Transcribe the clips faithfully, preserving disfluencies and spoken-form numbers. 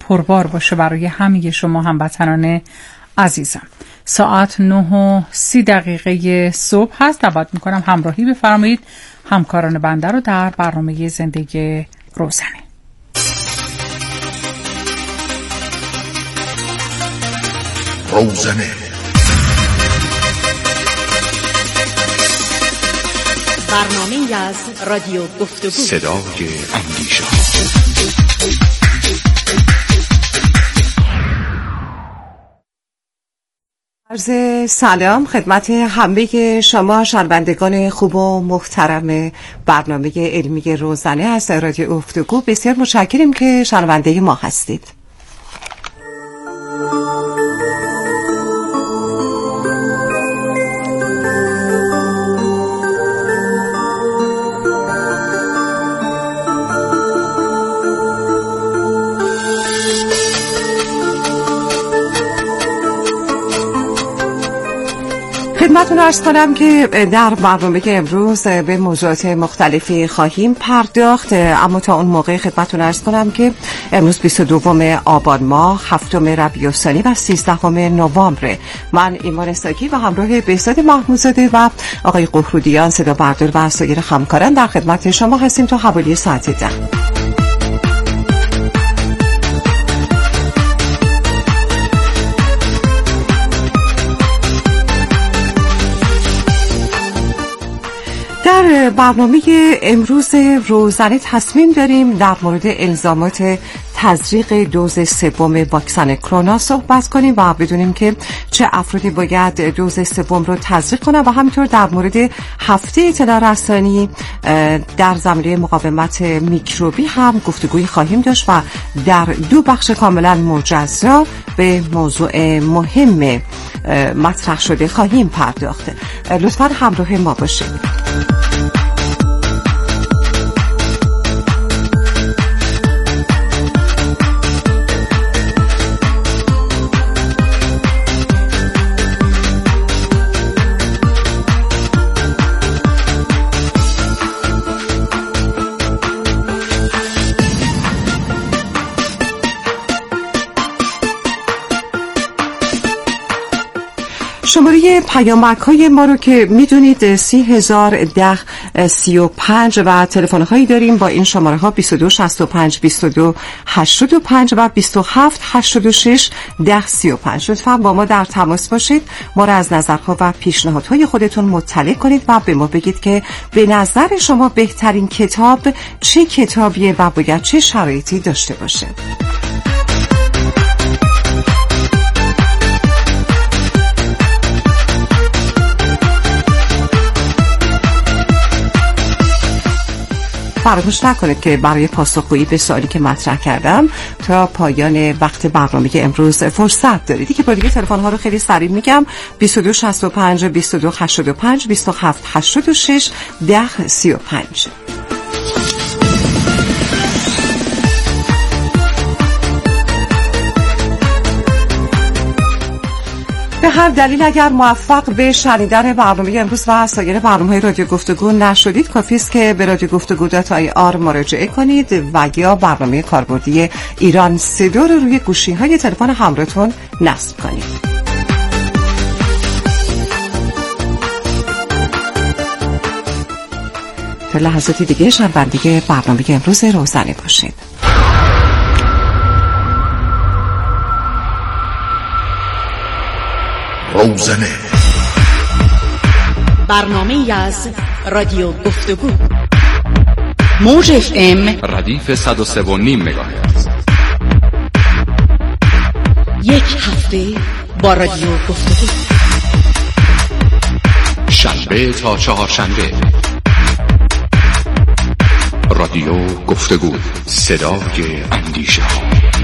پربار باشه برای همه شما هموطنان عزیزم. ساعت نه و سی دقیقه صبح هست. دعوت میکنم همراهی بفرمایید همکاران بنده رو در برنامه زندگی روزانه. روزانه برنامه از رادیو گفتگو، صدای اندیشه. عرض سلام خدمت همه شما شنوندگان خوب و محترم برنامه علمی روزانه از رادیو گفتگو. بسیار متشکریم که شنونده ما هستید. خدمتتون عرض کنم که در برنامه امروز به موضوعات مختلفی خواهیم پرداخت، اما تا اون موقع خدمتتون عرض کنم که امروز بیست و دوم آبان ماه، هفتم ربیع الثانی و سیزدهم نوامبر. من ایمان ساکی و همراه بهزاد محمودزاده و آقای قهرودیان صدا بردار و سایر همکاران در خدمت شما هستیم تا حوالی ساعت ده. در برنامه امروز روزانه تصمیم داریم در مورد الزامات تزریق دوز سوم واکسن کرونا صحبت کنیم و بدونیم که چه افرادی باید دوز سوم رو تزریق کنن و همینطور در مورد هفته اطلاع رسانی در زمینه مقاومت میکروبی هم گفتگویی خواهیم داشت و در دو بخش کاملا مجزا به موضوع مهم مطرح شده خواهیم پرداخت. لطفاً همراه ما باشید. شماره پیامک های ما رو که میدونید سی هزار ده سی و پنج و تلفن هایی داریم با این شماره ها بیست و دو شصت و پنج بیست و دو هشتاد و پنج و بیست و هفت هشتاد و شش ده سی و پنج. لطفاً با ما در تماس باشید، ما را از نظرها و پیشنهادهای خودتون مطلع کنید و به ما بگید که به نظر شما بهترین کتاب چه کتابیه و باید چه شرایطی داشته باشه. فراموش نکنید که برای پاسخگویی به سوالی که مطرح کردم تا پایان وقت برنامه امروز فرصت دارید. که با دیگه تلفن ها رو خیلی سریع میگم: بیست و دو شصت و پنج بیست و دو هشتاد و پنج بیست و هفت هشتاد و شش ده سی و پنج. به هر دلیل اگر موفق به شنیدن برنامه امروز و سایر برنامه‌های رادیو گفتگو نشدید، کافی است که به رادیو گفتگو دات آی آر مراجعه کنید و یا برنامه کاربردی ایران صدا رو روی گوشی‌های تلفن همراهتون نصب کنید. تا لحظاتی دیگه شنونده برنامه امروز روزانه باشید. روزانه برنامه از رادیو گفتگو، موج اف ام ردیف صد و سه و نیم مگاهرتز. یک هفته با رادیو گفتگو، شنبه تا چهارشنبه. رادیو گفتگو، صدای اندیشه ها.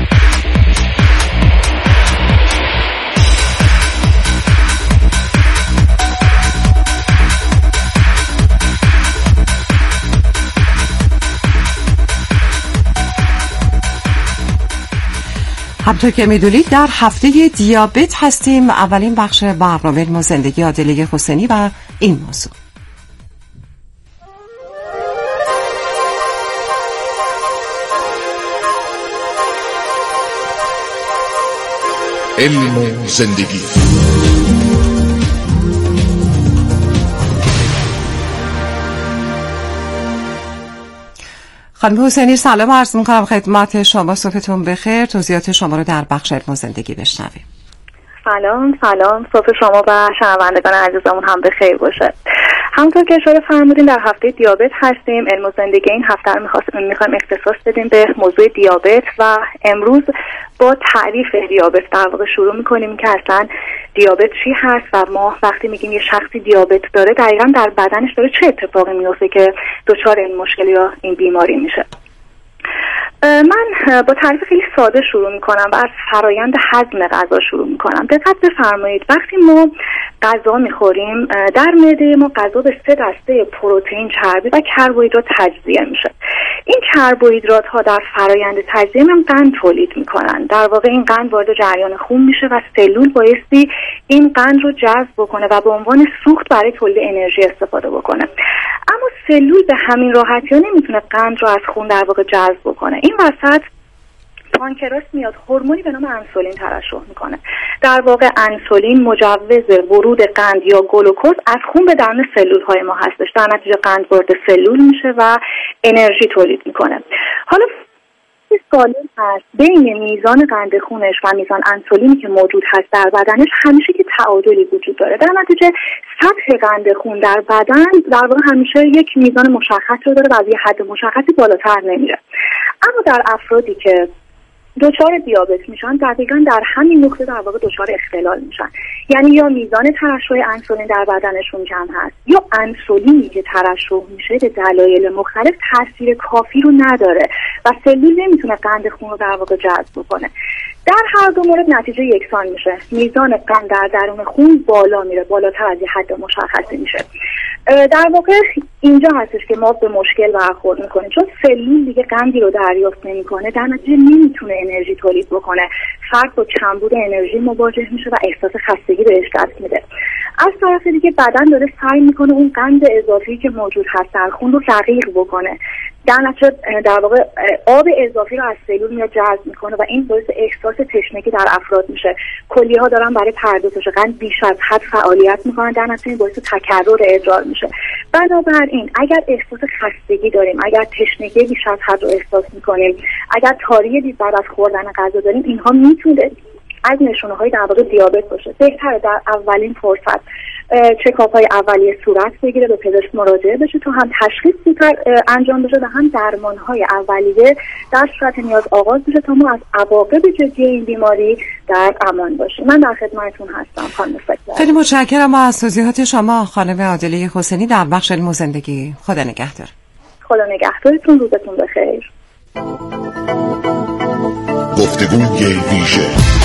همطور که میدونید در هفته دیابت هستیم. اولین بخش برنامه علم و زندگی عادله حسینی و این موضوع. علم و زندگی. خانم حسینی سلام عرض می‌کنم خدمت شما، صبحتون بخیر. توضیحات شما رو در بخش علم و زندگی بشنویم. سلام سلام، صبح شما و شنوندگان عزیزمون هم بخیر باشه. همونطور که اشاره فرمودین در هفته دیابت هستیم. علم و زندگی این هفته رو میخوایم اختصاص بدیم به موضوع دیابت و امروز با تعریف دیابت در واقع شروع میکنیم که اصلا دیابت چی هست و ما وقتی میگیم یه شخصی دیابت داره دقیقاً در بدنش داره چه اتفاقی میفته که دچار این مشکل یا این بیماری میشه. من با تعریف خیلی ساده شروع میکنم و از فرایند هضم غذا شروع میکنم. دقت بفرمایید وقتی ما غذا میخوریم در معده ما غذا به سه دسته پروتئین، چربی و کربوهیدرات تجزیه میشه. این کربوهیدرات ها در فرایند تجزیه هم قند تولید میکنن. در واقع این قند وارد جریان خون میشه و سلول بایستی این قند رو جذب بکنه و به عنوان سوخت برای تولید انرژی استفاده بکنه. اما سلول به همین راحتی ها نمیتونه قند رو از خون در واقع جذب بکنه. این وسط پانکراس میاد هورمونی به نام انسولین ترشح میکنه. در واقع انسولین مجوز ورود قند یا گلوکوز از خون به درون سلول های ما هستش. در نتیجه قند وارد سلول میشه و انرژی تولید میکنه. حالا سالم هست بین میزان قند خونش و میزان انسولینی که موجود هست در بدنش همیشه که تعادلی وجود داره. در نتیجه سطح قند خون در بدن در واقع همیشه یک میزان مشخص رو داره و از یه حد مشخصی بالاتر نمیره. اما در افرادی که دچار دیابت میشن دقیقاً در همین نقطه در واقع دچار اختلال میشن. یعنی یا میزان ترشح انسولین در بدنشون کم هست یا انسولینی که ترشح میشه به دلایل مختلف تاثیر کافی رو نداره و سلول نمیتونه قند خون رو در واقع جذب کنه. در هر دو مورد نتیجه یکسان میشه. میزان قند در درون خون بالا میره، بالاتر از یه حد مشخصی میشه. در واقع اینجا هستش که ما به مشکل برخورد میکنیم، چون سلول دیگه قندی رو دریافت نمیکنه، در نتیجه نمیتونه انرژی تولید بکنه. فرد با کمبود انرژی مواجه میشه و احساس خستگی بهش دست میده. از طرف دیگه بدن داره سعی میکنه اون قند اضافی که موجود هست در خون رو رقیق بکنه. در نتیجه در واقع آب اضافی رو از سلول میاد جذب میکنه و این باعث احساس تشنگی در افراد میشه. کلیه ها دارن برای پردازش قند بیش از حد فعالیت میکنن، در نتیجه باعث تکرر ادرار میشه. بنابراین اگر احساس خستگی داریم، اگر تشنگی بیش از حد رو احساس میکنیم، اگر تاریکی دید بعد از خوردن غذا داریم، اینها میتونه از نشونه های در واقع دیابت باشه. بهتره در اولین فرصت چکاپ های اولیه صورت بگیره، به پزشک مراجعه بشه تا هم تشخیص زودتر انجام بشه و هم درمان های اولیه در صورت نیاز آغاز بشه تا ما از عواقب جدی این بیماری در امان باشیم. من در خدمتتون هستم خانم فکر. خیلی متشکرم از توضیحات شما خانم عادله حسینی در بخش علم و زندگی. خدا نگهدار. خدا نگهدارتون، روزتون بخیر. گفتگوی ویژه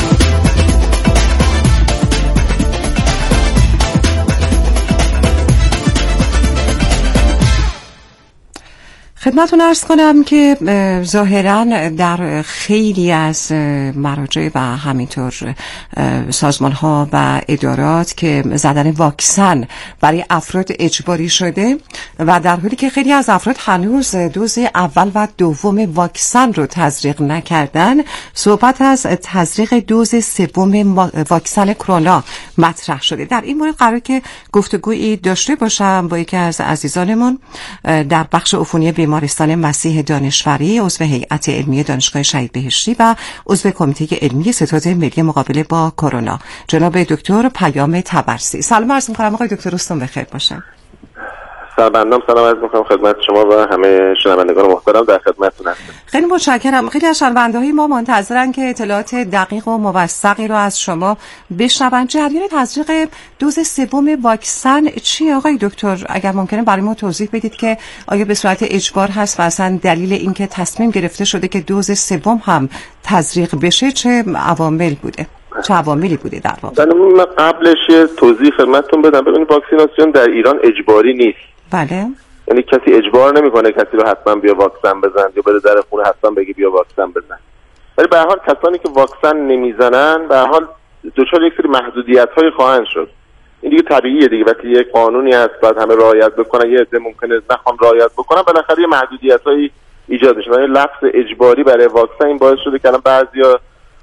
خدمتتون عرض کنم که ظاهراً در خیلی از مراجع و همینطور سازمان‌ها و ادارات که زدن واکسن برای افراد اجباری شده و در حالی که خیلی از افراد هنوز دوز اول و دوم واکسن رو تزریق نکردن، صحبت از تزریق دوز سوم واکسن کرونا مطرح شده. در این مورد قرار که گفتگویی داشته باشم با یکی از عزیزانمون در بخش عفونی بیماری بیمارستان مسیح دانشوری، عضو هیئت علمی دانشگاه شهید بهشتی و عضو کمیته علمی ستاد ملی مقابله با کرونا، جناب دکتر پیام طبرسی. سلام عرض می‌کنم آقای دکتر، روزتون بخیر باشه. سلام، سلام عرض می‌کنم خدمت شما و همه شنوندگان محترم، در خدمتتون هستم. خیلی متشکرم. خیلی از شنونده‌های ما منتظرن که اطلاعات دقیق و موثقی رو از شما بشنون. جریان تزریق دوز سوم واکسن چی آقای دکتر؟ اگر ممکنه برای ما توضیح بدید که آیا به صورت اجبار هست و اصلا دلیل اینکه تصمیم گرفته شده که دوز سوم هم تزریق بشه چه عوامل بوده؟ چه عواملی بوده در واقع؟ من قبلش یه توضیح خدمتتون بدم. ببینید واکسیناسیون در ایران اجباری نیست. بله. یعنی کسی اجبار نمیکنه کسی رو حتما بیا واکسن بزن یا بره در خونه حتما بگی بیا واکسن بزن. ولی به هر حال کسانی که واکسن نمیزنن به هر حال دچار یک سری محدودیت‌های خواهند شد. این دیگه طبیعیه دیگه، وقتی یک قانونی هست بعد همه رعایت بکنن، یه عده ممکنه نخوان رعایت بکنن، بالاخره یه محدودیت‌هایی ایجاد میشه. یعنی لفظ اجباری برای واکسن این باعث شده که الان بعضیا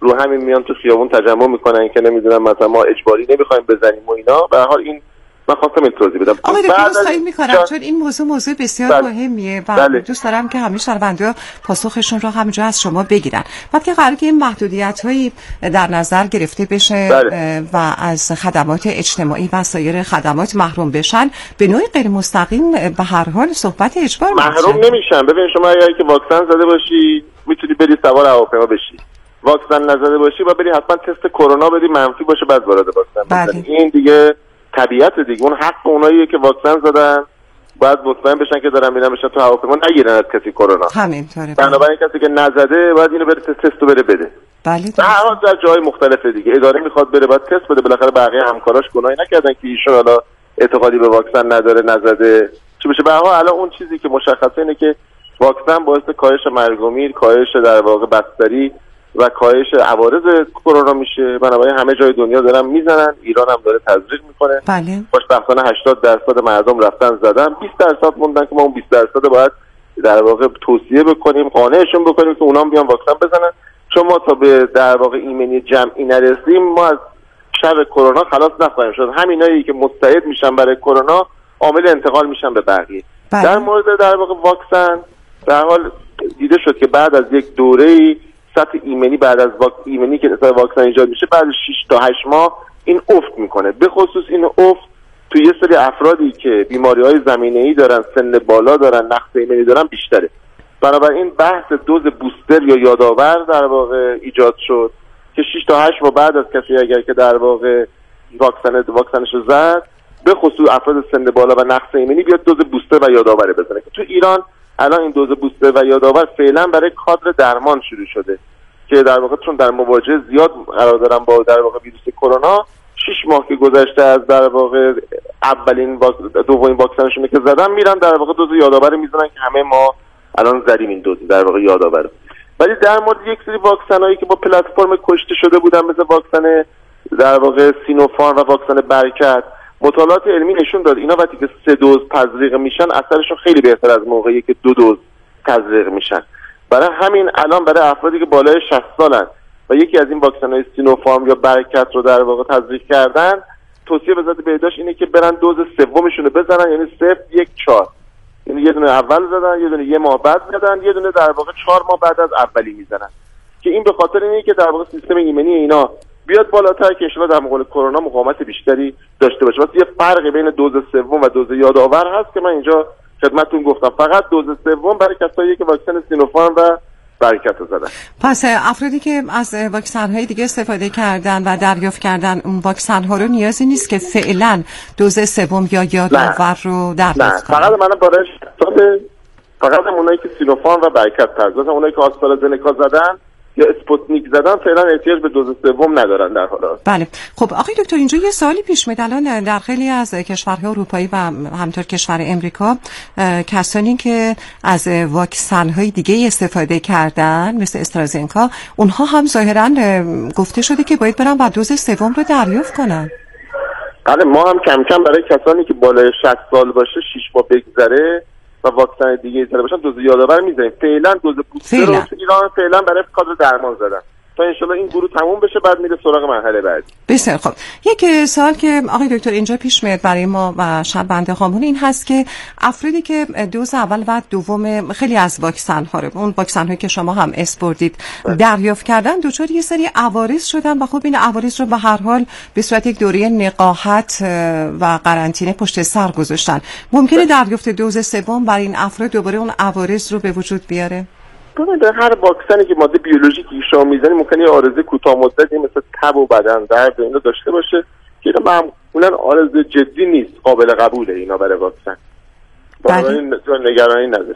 رو همین میان تو خیابون تجمع میکنن که نمیدونم مثلا ما اجباری نمیخوایم بزنیم و اینا. به هر حال این من خواستم این توضیح بدم. آقای دکتر خواهی میکنم چون این موضوع موضوع بسیار بله. مهمیه و بله. دوست دارم که همه شنونده پاسخشون رو همینجا از شما بگیرن. بعد که قراره که این محدودیت هایی در نظر گرفته بشه بله. و از خدمات اجتماعی و سایر خدمات محروم بشن، به نوعی غیر مستقیم به هر حال صحبت اجبار محروم نمیشن. ببین شما اگه که واکسن زده باشی میتونی بری سوار هواپیما بشی، واکسن نزده باشی و بری حتما تست کرونا بدی منفی باشه بعد وارد واکسن بله. این دیگه طبیعت دیگه، اون حق اوناییه که واکسن زدن باید مطمئن بشن که دارن میرن بشن تو هواپیما نگیرن از کسی کرونا. همینطوره. بنابراین کسی که نزده باید اینو بره تستو بره بده. بله. در هر حال در جای مختلف دیگه اداره میخواد بره باید تست بده. بالاخره بقیه همکاراش گناهی نکردن که ایشون حالا اعتقادی به واکسن نداره نزده چی بشه. به هر حال الان اون چیزی که مشخصه اینه که واکسن باعث کاهش مرگ و میر، کاهش در واقع بستری و کاهش عوارض کرونا میشه. بنابراین همه جای دنیا دارن میزنن، ایران هم داره تزریق میکنه. بله. خوشبختانه هشتاد درصد مردم رفتن زدن، بیست درصد موندن که ما اون بیست درصد باید در واقع توصیه بکنیم، قانعشون بکنیم که اونام بیان واکسن بزنن. چون ما تا به در واقع ایمنی جمعی نرسیم ما از شر کرونا خلاص نخواهیم شد. همینایی که مستعد میشن برای کرونا عامل انتقال میشن به بقیه. بله. در مورد در واقع واکسن در حال دیده شد که بعد از یک دوره‌ای سطح ایمنی بعد از واک... ایمنی که نسبت واکسن ایجاد میشه بعد از شش تا هشت ماه این افت میکنه. به خصوص این افت تو یه سری افرادی که بیماری‌های زمینه‌ای دارن، سن بالا دارن، نقص ایمنی دارن بیشتره. بنابراین بحث دوز بوستر یا یادآور در واقع ایجاد شد که شش تا هشت ماه بعد از کسی اگر که در واقع واکسن واکسنش زد، به خصوص افراد سن بالا و نقص ایمنی بیاد دوز بوستر و یادآور بزنه. که تو ایران الان این دوز بوستر و یادآور فعلا برای کادر درمان شروع شده که در واقع چون در مواجهه زیاد قرار دارن با در واقع ویروس کرونا، شش ماه که گذشته از در واقع اولین واک... دومین واکسنشون که زدن میرن در واقع دوز یادآور میزنن که همه ما الان زدیم این دوز در واقع یادآور. ولی در مورد یک سری واکسنایی که با پلتفرم کشته شده بودن مثل واکسن در واقع سینوفارم و واکسن برکت، مطالعات علمی نشون داد اینا وقتی که سه دوز تزریق میشن اثرشون خیلی بهتر از موقعی که دو دوز تزریق میشن. برای همین الان برای افرادی که بالای شصت سالن و یکی از این واکسن‌های سینوفارم یا برکت رو در واقع تزریق کردن، توصیه وزارت بهداشت اینه که برن دوز سومشون رو بزنن، یعنی صفر یک چهار، یعنی یه دونه اول زدن، یه دونه یه ماه بعد زدن، یه دونه در واقع چهار ماه بعد از اولی میزنن. که این به خاطر اینه که در واقع سیستم ایمنی اینا بیاد بالاتر که انشالله در مقابل کرونا مقاومت بیشتری داشته باشه. واسه یه فرقی بین دوز سوم و دوز یادآور هست که من اینجا خدمتتون گفتم. فقط دوز سوم برای کسایی که واکسن سینوفارم و برکت رو زدن. پس افرادی که از واکسن‌های دیگه استفاده کردن و دریافت کردن اون واکسن‌ها رو نیازی نیست که فعلا دوز سوم یا یادآور رو دریافت کنن. نه، فقط من برای شخصات فقط اونایی که سینوفارم و برکت زدن، اونایی که آسترازنکا زدن یا اسپوتنیک زدن فعلا احتیاج به دوز سوم ندارن در حال حاضر. بله. خب آقای دکتر اینجا یه سوالی پیش میاد. الان در خیلی از کشورهای اروپایی و همینطور کشور امریکا کسانی که از واکسن‌های دیگه استفاده کردن مثل استرازنکا، اونها هم ظاهراً گفته شده که باید برن و دوز سوم رو دریافت کنن. بله، ما هم کم کم برای کسانی که بالای شصت سال باشه شش ماه بگذره و واکسن دیگه زده باشن دوز یادآور میزنیم. فعلا دوز بوستر رو تو ایران فعلا برای کادر درمان زدن تا انشالله این گروه تموم بشه بعد میره سراغ مرحله بعدی. بسیار خب. یک سوال که آقای دکتر اینجا پیش میاد برای ما و شنونده هامون این هست که افرادی که دوز اول و دوم خیلی از واکسن ها رو، اون واکسن هایی که شما هم اسپوردید دریافت کردن، دچار یه سری عوارض شدن و خب این عوارض رو به هر حال به صورت یک دوره نقاهت و قرنطینه پشت سر گذاشتن. ممکنه دریافت دوز سوم برای این افراد دوباره اون عوارض رو به وجود بیاره؟ در هر واکسنی که ماده بیولوژیکی شما میزنید ممکنه یه عارضه کوتاه مدتی مثل تب و بدن درد و اینا داشته باشه که اینا معمولا عارضه جدی نیست، قابل قبوله اینا برای واکسن. برای نگرانی نداره.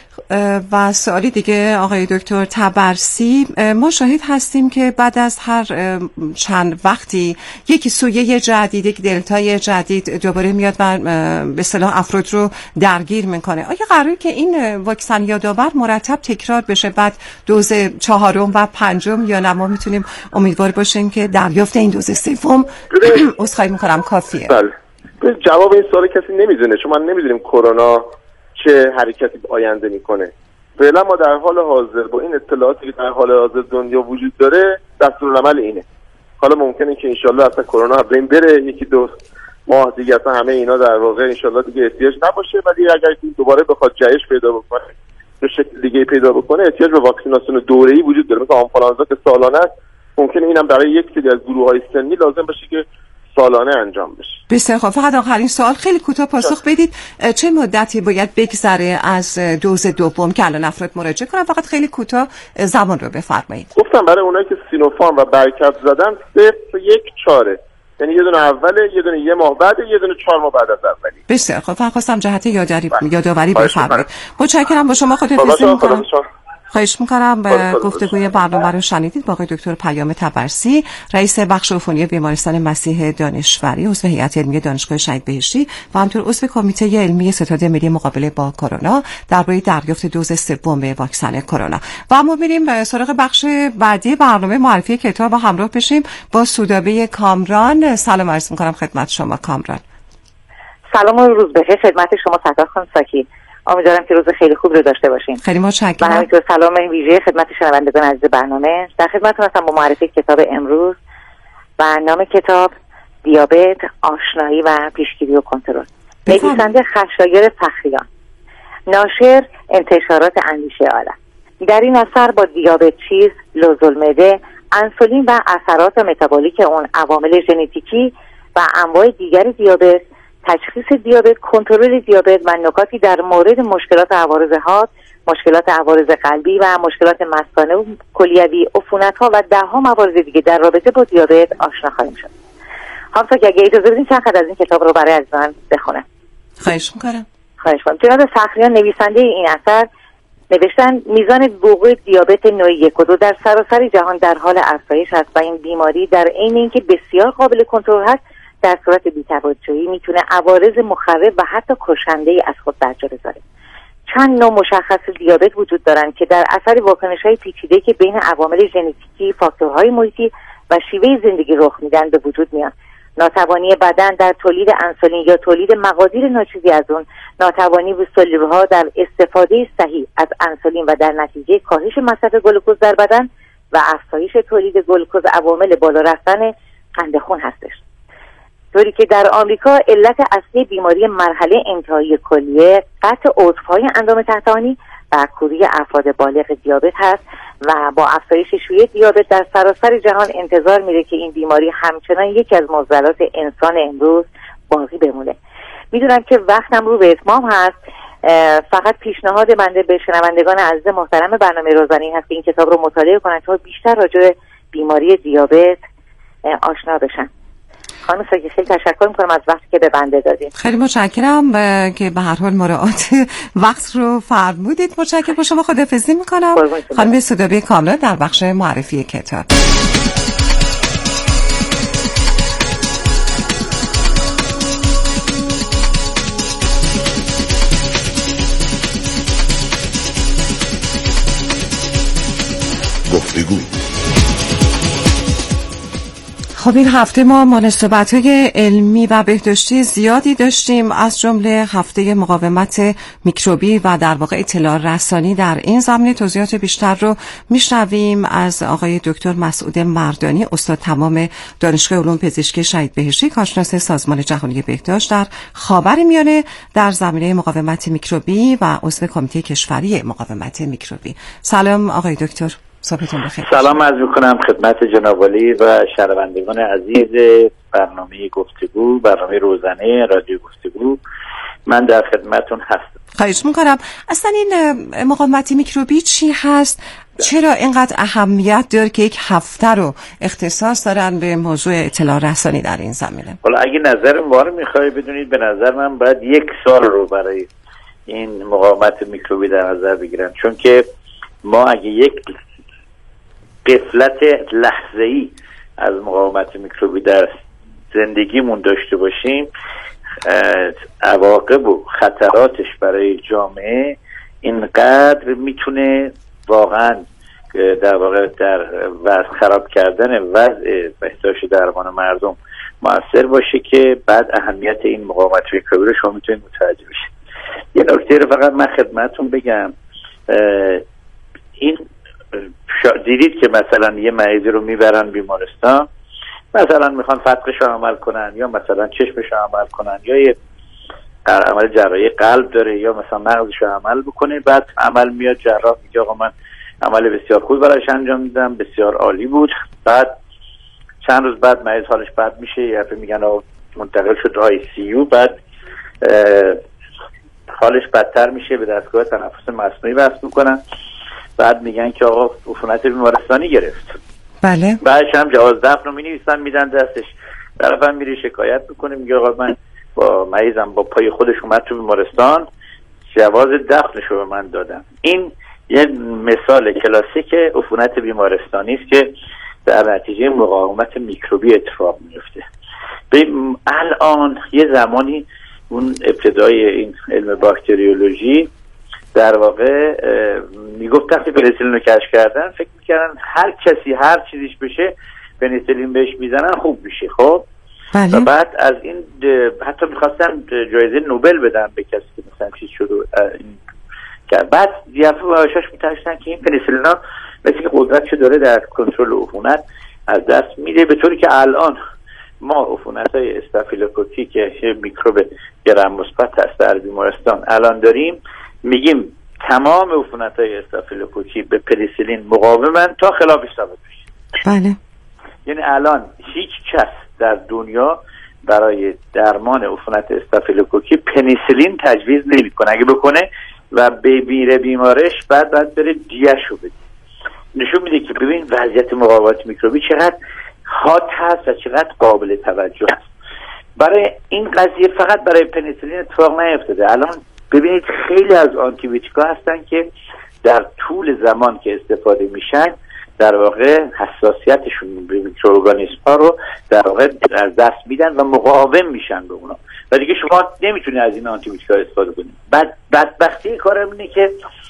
و سوالی دیگه آقای دکتر تبرسی، ما شاهد هستیم که بعد از هر چند وقتی یکی سویه جدید، یک دلتای جدید دوباره میاد و به اصطلاح افراد رو درگیر میکنه. آیا قراره که این واکسن یادآور مرتب تکرار بشه بعد دوز چهارم و پنجم، یا نه ما میتونیم امیدوار باشیم که دریافت این دوز سوم عذرخواهی میکنم کافیه؟ بله. جواب این سوال کسی نمیدونه، چون ما نمیدونیم کرونا چه حرکتی آینده میکنه. فعلا ما در حال حاضر با این اطلاعاتی که در حال حاضر دنیا وجود داره دستورالعمل اینه. حالا ممکنه که انشالله اصلا کرونا از بین بره، یکی دو ماه دیگه اصلا همه اینا در واقع انشالله دیگه احتیاج نباشه، ولی اگر دوباره بخواد جهش پیدا بکنه به شکل دیگه پیدا بکنه احتیاج به واکسیناسیون دوره‌ای وجود داره. مثلا آنفولانزا که سالانه است، ممکنه اینم برای یک سری از گروه‌های سنی لازم باشه که سالانه انجام بشه. بسیار خوب. فقط آخرین سوال خیلی کوتاه پاسخ بدید، چه مدتی باید بگذره از دوز دوم که الان افراد مراجعه کنن؟ فقط خیلی کوتاه زمان رو بفرمایید. گفتم برای اونایی که سینوفارم و برکت زدن صفر یک چاره، یعنی یه دونه اوله، یه دونه یه ماه بعد، یه دونه چهار ماه بعد از اولی. بسیار خوب. فقط خواستم جهت یادآوری یادآوری بفرمایید. متشکرم. با شما خداحافظی می‌کنم. خواهش میکنم. به گفتگوی برنامه رو شنیدید با آقای دکتر پیام طبرسی، رئیس بخش عفونی بیمارستان مسیح دانشوری، عضو هیئت علمی دانشگاه شهید بهشتی و همینطور عضو کمیته علمی ستاد ملی مقابله با کرونا درباره دریافت دوز سوم واکسن کرونا. و اما میریم به سراغ بخش بعدی برنامه، معرفی کتاب و همراه بشیم با سودابه کامران. سلام عرض میکنم خدمت شما کامران. سلام و روز بخیر خدمت شما ستار خانم ساکی. امیدوارم که روز خیلی خوب رو داشته باشین. خیلی متشکرم. و همینطور سلام ویژه خدمت شنوندگان عزیز برنامه. در خدمتتون هستم با معرفی کتاب امروز و نام کتاب دیابت، آشنایی و پیشگیری و کنترل. نویسنده خشایار فخریان، ناشر انتشارات اندیشه عالم. در این اثر با دیابت چیست، لوزالمعده، انسولین و اثرات متابولیک اون، عوامل ژنتیکی و انواع دیگر دیابت، تشخیص دیابت، کنترل دیابت و نکاتی در مورد مشکلات عوارض حاد، مشکلات عوارض قلبی و مشکلات مثانه و کلیوی، عفونت‌ها و ده‌ها موارد دیگه در رابطه با دیابت آشنا خواهیم شد. همونطور که اگه اجازه بدین چند خط از این کتاب رو برای عزیزان بخونم. خواهش می‌کنم. خواهش می‌کنم. جناب فخریان نویسنده این اثر نوشتن میزان وقوع دیابت نوع یک و دو در سراسر جهان در حال افزایش است و این بیماری در عین اینکه بسیار قابل کنترل است، در صورت بی‌توجهی میتونه عوارض مخرب و حتی کشنده‌ای از خود برجا بذاره. چند نوع مشخص دیابت وجود دارند که در اثر واکنش‌های پیچیده که بین عوامل ژنتیکی، فاکتورهای محیطی و شیوه زندگی رخ میدن به وجود میان. ناتوانی بدن در تولید انسولین یا تولید مقادیر ناچیزی از اون، ناتوانی سلول‌ها در استفاده صحیح از انسولین و در نتیجه کاهش مصرف گلوکوز در بدن و افزایش تولید گلوکوز عوامل بالا رفتن قند خون هستش. طوری که در آمریکا علت اصلی بیماری مرحله انتهایی کلیه قطع عضوهای اندام تحتانی و کوری افراد بالغ دیابت هست و با افزایش شیوع دیابت در سراسر جهان انتظار میره که این بیماری همچنان یکی از معضلات انسان امروز باقی بمونه. میدونم که وقتم رو به اتمام هست، فقط پیشنهاد بنده به شنوندگان عزیز محترم برنامه روزانه هست که این کتاب رو مطالعه کنن تا بیشتر راجع به بیماری دیابت آشنا بشن. خانم ساکی خیلی تشکر میکنم از وقتی که به بنده دادید. خیلی متشکرم که به هر حال مراعات وقت رو فرمودید. متشکرم. با شما خداحافظی میکنم. خانم سودابه کامران در بخش معرفی کتاب. گفتگو. خب این هفته ما مناسبت‌های علمی و بهداشتی زیادی داشتیم، از جمله هفته مقاومت میکروبی و در واقع اطلاع رسانی. در این زمینه توضیحات بیشتر رو میشنویم از آقای دکتر مسعود مردانی، استاد تمام دانشگاه علوم پزشکی شهید بهشتی، کارشناس سازمان جهانی بهداشت در خاورمیانه در زمینه مقاومت میکروبی و عضو کمیته کشوری مقاومت میکروبی. سلام آقای دکتر. صبحتون بخیر. سلام عرض می‌کنم خدمت جناب عالی و شنوندگان عزیز برنامه گفتگو، برنامه روزانه رادیو گفتگو. من در خدمتون هستم. خواهش می‌کنم. اصلا این مقاومت میکروبی چی هست؟ چرا اینقدر اهمیت داره که یک هفته رو اختصاص دارن به موضوع اطلاع رسانی در این زمینه؟ حالا اگه نظر ما رو می‌خوای بدونید، به نظر من باید یک سال رو برای این مقاومت میکروبی در نظر بگیرن، چون که ما اگه یک غفلت لحظه‌ای از مقاومت میکروبی در زندگیمون داشته باشیم، عواقب و خطراتش برای جامعه اینقدر میتونه واقعا در واقع در وضع خراب کردن وضع بهداشت درمان مردم مؤثر باشه که بعد اهمیت این مقاومت میکروبی رو شما میتونید متوجه بشید. یه نکته رو فقط من خدمتتون بگم این دیدید که مثلا یه مریضی رو میبرن بیمارستان، مثلا میخوان فتقش رو عمل کنن یا مثلا چشمش رو عمل کنن یا یه عمل جراحی قلب داره یا مثلا مغزش رو عمل بکنه، بعد عمل میاد جراح میگه آقا من عمل بسیار خوب براش انجام میدم، بسیار عالی بود. بعد چند روز بعد مریض حالش بد میشه، یا میگن آقا منتقل شد آی سی یو، بعد حالش بدتر میشه، به دستگاه تنفس مصنوعی وصل میکنن، بعد میگن که آقا عفونت بیمارستانی گرفت. بله. بعدش هم جواز دفن رو مینویسن میدن دستش، طرفم میره شکایت میکنه میگه آقا من با مریضم با پای خودش اومد تو بیمارستان، جواز دفنش رو به من دادن. این یه مثال کلاسیک عفونت بیمارستانی است که در نتیجه مقاومت میکروبی اتفاق میفته. ببین الان یه زمانی اون ابتدای این علم باکتریولوژی در واقع میگفت وقتی پنیسیلین رو کشف کردن فکر میکردن هر کسی هر چیزیش بشه پنیسیلین بهش میزنن خوب میشه. خب بله. و بعد از این حتی میخواستن جایزه نوبل بدن به کسی که مثلا چیز شروع کرد. بعد دیافه باشاش میترشتن که این پنیسیلین ها مثل که قدرتشو داره در کنترل عفونت از دست میده، به طوری که الان ما عفونت های استافیلوکوکی که میکروب گرم مثبت هست در بیمارستان الان داریم، میگیم تمام عفونت های استافیلوکوکی به پنیسیلین مقاومن تا خلافش ثابت بشه. بله. یعنی الان هیچ کس در دنیا برای درمان عفونت استافیلوکوکی پنیسیلین تجویز نمیکنه. اگه بکنه و بمیره بیمارش بعد بعد بره دیه‌شو بده. نشون میده که ببین وضعیت مقاومت میکروبی چقدر حاد هست و چقدر قابل توجه است. برای این قضیه فقط برای پنیسیلین اتفاق نیفتاده. الان ببینید خیلی از آنتی بیوتیکا هستن که در طول زمان که استفاده میشن در واقع حساسیتشون به میکروارگانیسم ها رو در واقع از دست میدن و مقاوم میشن به اونا و دیگه شما نمیتونید از این آنتی بیوتیکا استفاده کنید. بعد بدبختی کارم اینه که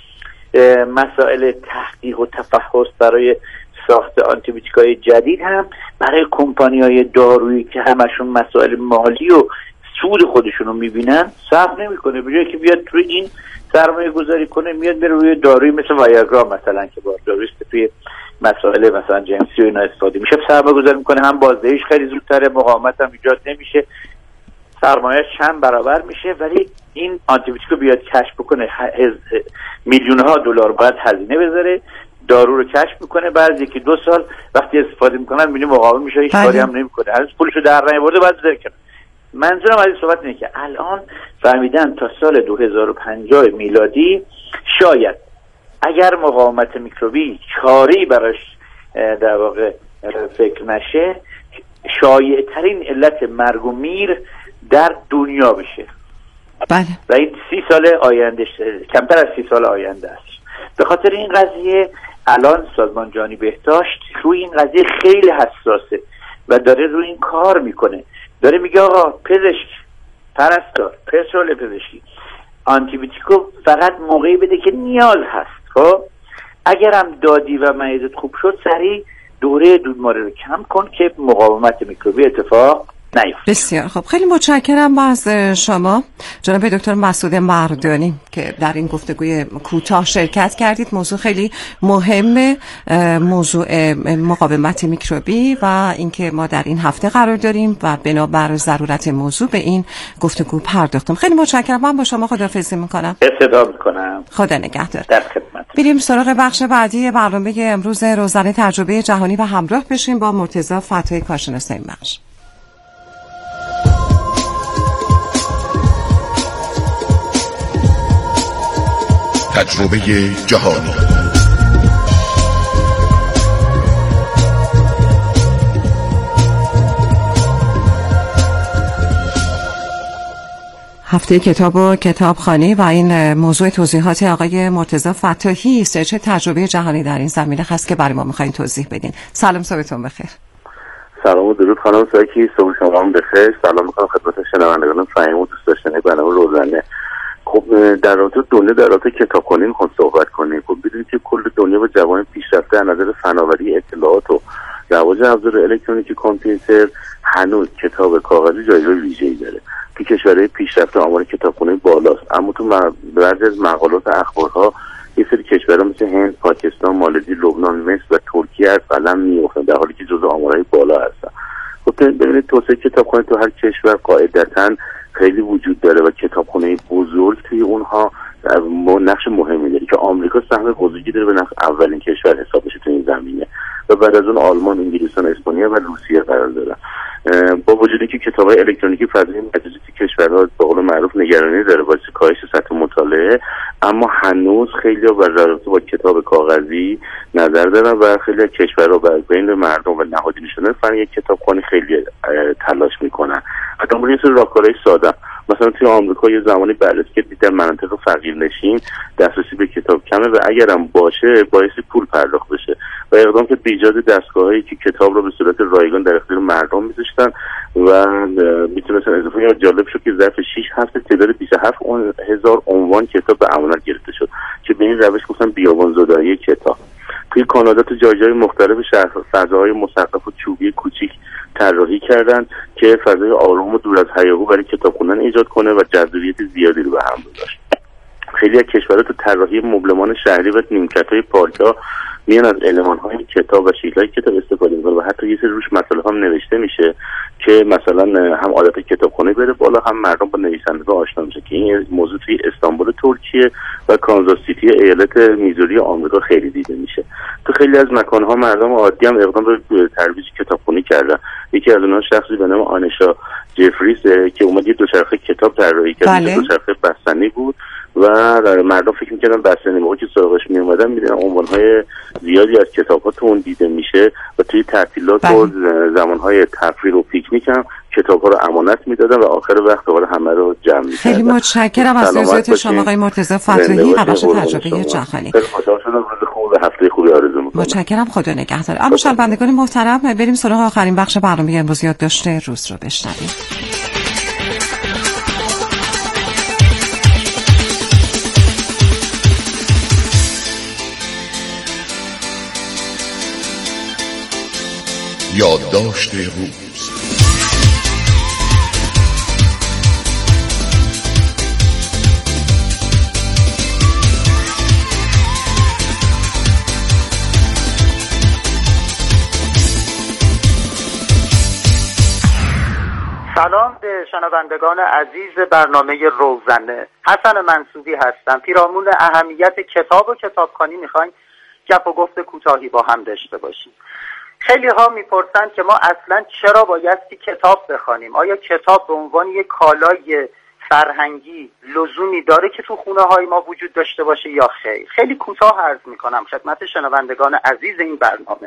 مسائل تحقیق و تفحص برای ساخت آنتی بیوتیکای جدید هم برای کمپانی‌های دارویی که همشون مسائل مالی و سود خودشون رو میبینن صبر نمیکنه، به جای که بیاد روی این سرمایه گذاری کنه میاد بره روی داروی مثل وایاگرا مثلا که با دارویست توی مسائل مثلا جنسی و اینا استفاده میشه سرمایه گذاری میکنه، هم بازدهیش خیلی زودتره، مقاومت هم ایجاد نمیشه، سرمایه‌اش چند برابر میشه. ولی این آنتی بیوتیکو بیاد کشف بکنه میلیون ها دلار باید هزینه بذاره، دارو رو کشف میکنه، بعد یکی دو سال وقتی استفاده میکنن میبینی مقاوم میشه، هیچ کاری هم نمیکنه، هنوز پولشو در نیاورده بعد بذاره کنه. منظورم از این صحبت اینه که الان فهمیدن تا سال دو هزار و پنجاه میلادی شاید اگر مقاومت میکروبی چاری براش در واقع فکر نشه شایع ترین علت مرگ و میر در دنیا بشه. بله. و این سی سال آینده کمتر از سی سال آینده است. به خاطر این قضیه الان سازمان جهانی بهداشت روی این قضیه خیلی حساسه و داره روی این کار میکنه، داره میگه آقا پزشک پرستار پرسنل پزشکی آنتی بیوتیکو فقط موقعی بده که نیاز هست. خب اگرم دادی و مریضت خوب شد سریع دوره دودماره رو کم کن که مقاومت میکروبی اتفاق نیفته. بسیار خب، خیلی متشکرم از شما جناب دکتر مسعود مردانی که در این گفتگوی کوتاه شرکت کردید. موضوع خیلی مهمه، موضوع مقاومت میکروبی و اینکه ما در این هفته قرار داریم و بنابر ضرورت موضوع به این گفتگو پرداختم. خیلی متشکرم. من با شما خداحافظی میکنم. استفاده میکنم. خدا نگهدار. در خدمت. بریم سراغ بخش بعدی برنامه امروز روزانه تجربه جهانی و همراه بشیم با مرتضی فتحی کارشناس این بخش. تجربه جهانی. هفته کتاب و کتابخوانی و این موضوع توضیحات آقای مرتضی فتحی است. چه تجربه جهانی در این زمینه هست که برای ما می‌خواید توضیح بدین؟ سلام، صبحتون بخیر. سلام و درود خانم ساکی، صبح شما هم بخیر. سلام می‌کنم خدمت شنوندگان فهیم و دوست داشتنی برنامه روزانه. خب در رابطه دنیا در رابطه کتابخوانی می‌خوام صحبت کنیم. خب بدونید که کل دنیا با جوامع پیشرفته از نظر فناوری اطلاعات و رواج ابزار الکترونیکی کامپیوتر هنوز کتاب کاغذی جایگاه ویژه‌ای داره. که کشورهای پیشرفته آمار کتابخوانی بالاست، اما تو بعضی از مقالات و اخبارها یه سری کشورها مثل هند، پاکستان، مالزی، لبنان، مصر و ترکیه از قلم میافتن در حالی که جزو آمارهای بالا هستن. خب ببینید توسعه کتابخانه تو هر کشور قاعدتاً خیلی وجود داره و کتابخانه بزرگ توی اونها نقش مهمی داره که آمریکا سهم بزرگی داره به نفع اولین کشور حساب میشه تو این زمینه و بعد از اون آلمان، انگلستان، اسپانیا و روسیه قرار داره. با وجودی که کتاب‌های الکترونیکی فضای مجازی تو کشورها به قول معروف نگرانی داره واسه کاهش سطح مطالعه، اما هنوز خیلی بر رابطه با کتاب کاغذی نظر دارن و خیلی کشورها بر بین مردم و نهادینه شدن فن یک کتابخانه خیلی تلاش میکنن. حتی یه سری راهکارهای ساده، مثلا توی آمریکا یه زمانی بررسی که دیدن مناطق فقیرنشین دسترسی به کتاب کمه و اگرم باشه باعث پول پرداخت بشه و اقدام که به ایجاد دستگاهایی که کتاب رو به صورت رایگان در اختیار مردم میذاشتن و میتونستن اضافه. یا جالب شد که ظرف شش هفته تعداد بیست و هفت هزار عنوان کتاب به امانت گرفته شد که به این روش گفتن بیابان زدایی کتاب. توی کانادا تو جای جای مختلف شهر فضاهای مسقف و چوبی کوچیک طراحی کردن که فضای آروم و دور از هیاهو برای کتاب خوندن ایجاد کنه و جذابیت زیادی رو به هم بذاره. خیلی از کشورها تو طراحی مبلمان شهری و نیمکت‌های پارک‌ها میان از المان‌های کتاب و شکل‌های کتاب استفاده می‌کنن و حتی یه سری روش مطالب هم نوشته میشه که مثلا هم عادت کتابخونه بره بالا، هم مردم با نویسندگان آشنا میشه که این موضوع توی استانبول ترکیه و کانزاس سیتی ایالت میزوری آمریکا خیلی دیده میشه. تو خیلی از مکان‌ها مردم عادی هم اقدام به ترویج کتابخونی کردن. یکی از اونها شخصی به نام آنشا جفریس که اومد یه دوچرخه کتاب طراحی کرد. بله. دوچرخه بستنی بود و مردم فکر می‌کردن بستنی موقعی که سراغش میومدن می‌دیدن عنوان‌های زیادی از کتاب‌ها تو اون دیده میشه و توی تعطیلات و زمان‌های تفریح و پیکنیک هم کتاب‌ها رو امانت میدادن و آخر وقت دوباره همه رو جمع می‌کردن. خیلی متشکرم از توضیحات شما آقای مرتضی فتاحی، بخش تجربه جهانی. خیلی خوشحال شدم. روز خوب و هفته خوبی آرزو می‌کنم. متشکرم، خدا نگهدار. اما شنوندگان محترم بریم سراغ آخرین بخش برنامه امروز یادداشت روز رو بشنویم. یادداشت روز. سلام به شنوندگان عزیز برنامه روزنه. حسن منصوبی هستم. پیرامون اهمیت کتاب و کتابخوانی میخوایم گپ و گفت کوتاهی با هم داشته باشیم. خیلی ها میپرسند که ما اصلا چرا بایستی کتاب بخوانیم؟ آیا کتاب به عنوان یک کالای فرهنگی لزومی داره که تو خونه های ما وجود داشته باشه یا خیر؟ خیلی کوتاه عرض میکنم خدمت شنوندگان عزیز این برنامه.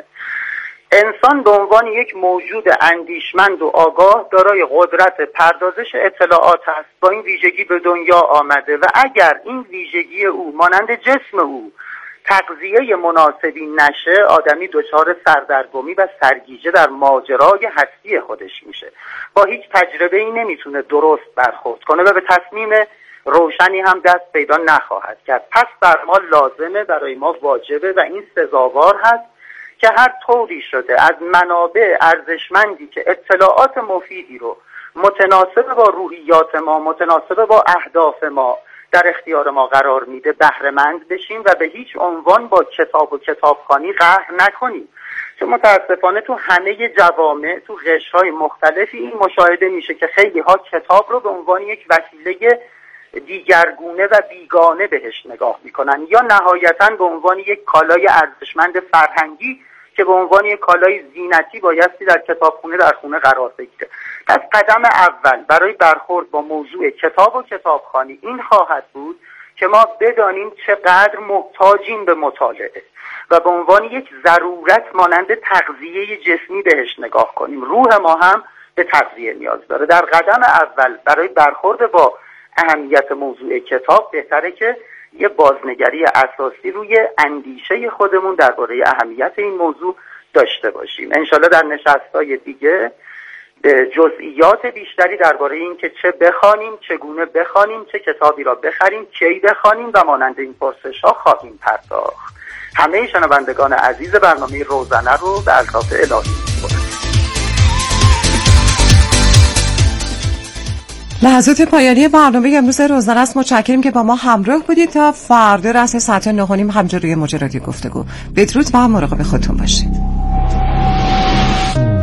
انسان به عنوان یک موجود اندیشمند و آگاه دارای قدرت پردازش اطلاعات است. با این ویژگی به دنیا آمده و اگر این ویژگی او مانند جسم او تغذیه مناسبی نشه، آدمی دچار سردرگمی و سرگیجه در ماجرای هستی خودش میشه. با هیچ تجربه ای نمیتونه درست برخورد کنه و به تصمیم روشنی هم دست پیدا نخواهد کرد. پس بر ما لازمه، برای ما واجبه و این سزاوار هست که هر طوری شده از منابع ارزشمندی که اطلاعات مفیدی رو متناسب با روحیات ما، متناسب با اهداف ما در اختیار ما قرار میده بهره مند بشیم و به هیچ عنوان با کتاب و کتابخوانی قهر نکنیم. چون متاسفانه تو همه جوامع، تو قشرهای مختلفی این مشاهده میشه که خیلی ها کتاب رو به عنوان یک وسیله دیگرگونه و بیگانه بهش نگاه میکنن یا نهایتاً به عنوان یک کالای ارزشمند فرهنگی که به عنوان یک کالای زینتی بایستی در کتابخونه در خونه قرار بگیره. پس قدم اول برای برخورد با موضوع کتاب و کتابخوانی این خواهد بود که ما بدانیم چقدر محتاجیم به مطالعه و به عنوان یک ضرورت مانند تغذیه جسمی بهش نگاه کنیم. روح ما هم به تغذیه نیاز داره. در قدم اول برای برخورد با اهمیت موضوع کتاب بهتره که یه بازنگری اساسی روی اندیشه خودمون درباره اهمیت این موضوع داشته باشیم. انشالله در نشست‌های دیگه به جزئیات بیشتری درباره این که چه بخوانیم، چگونه بخوانیم، چه کتابی را بخریم، کی بخوانیم و مانند این پرسش‌ها خواهیم پرداخت. همه شنوندگان عزیز برنامه روزنه رو به الطاف الهی می‌سپارم. لحظات پایانی برنامه امروز روزنامه است. متشکرم که با ما همراه بودید. تا فردا رأس ساعت نه و نیم همجا روی موج رادیو گفتگو. بدرود و مراقب خودتون باشید.